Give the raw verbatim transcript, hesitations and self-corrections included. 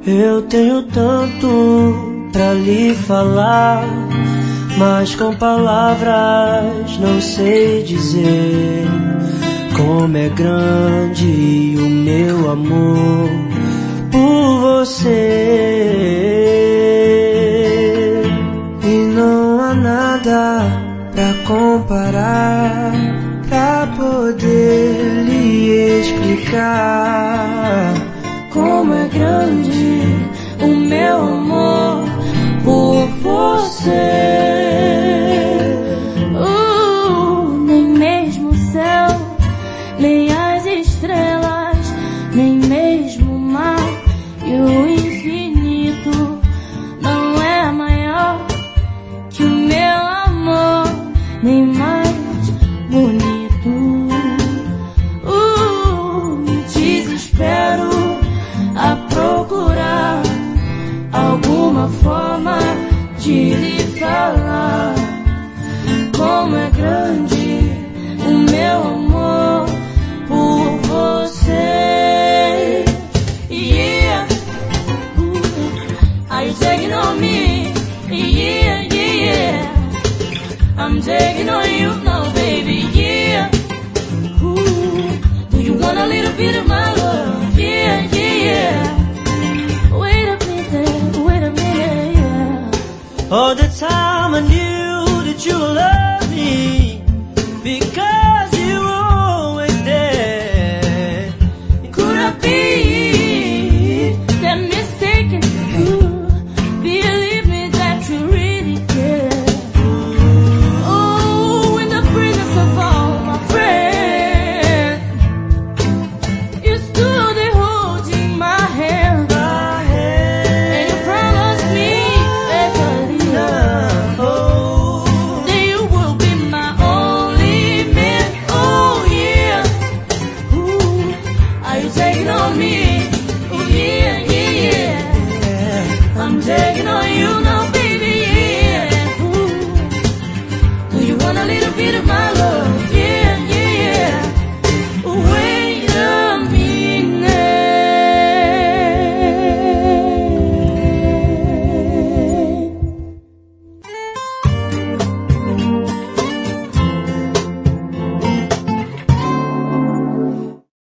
Eu tenho tanto pra lhe falar, mas com palavras não sei dizer como é grande o meu amor por você. E não há nada pra comparar, pra poder lhe explicar como é grande o meu amor por você. Uh, nem mesmo o céu, nem as estrelas, nem mesmo o mar e o infinito não é maior que o meu amor, nem mais bonito. Uh, me desespero a procurar alguma forma de lhe falar como é grande o meu amor por você. Yeah, uh, are you taking on me? Yeah, yeah, yeah, I'm taking on you now, baby. Yeah, ooh, do you want a little bit of my love? Yeah, yeah, yeah. Wait a minute, wait a minute, yeah. All the time I knew that you loved me, because you were always there. Could I be that mistaken? Ooh, believe me that you really care. Oh, in the presence of all my friends, you stood there holding my hand, My hand, and you promised me faithfully oh, that you will be my only man. Oh yeah, ooh, are you taking on me? Oh yeah, yeah, yeah, I'm taking on you now.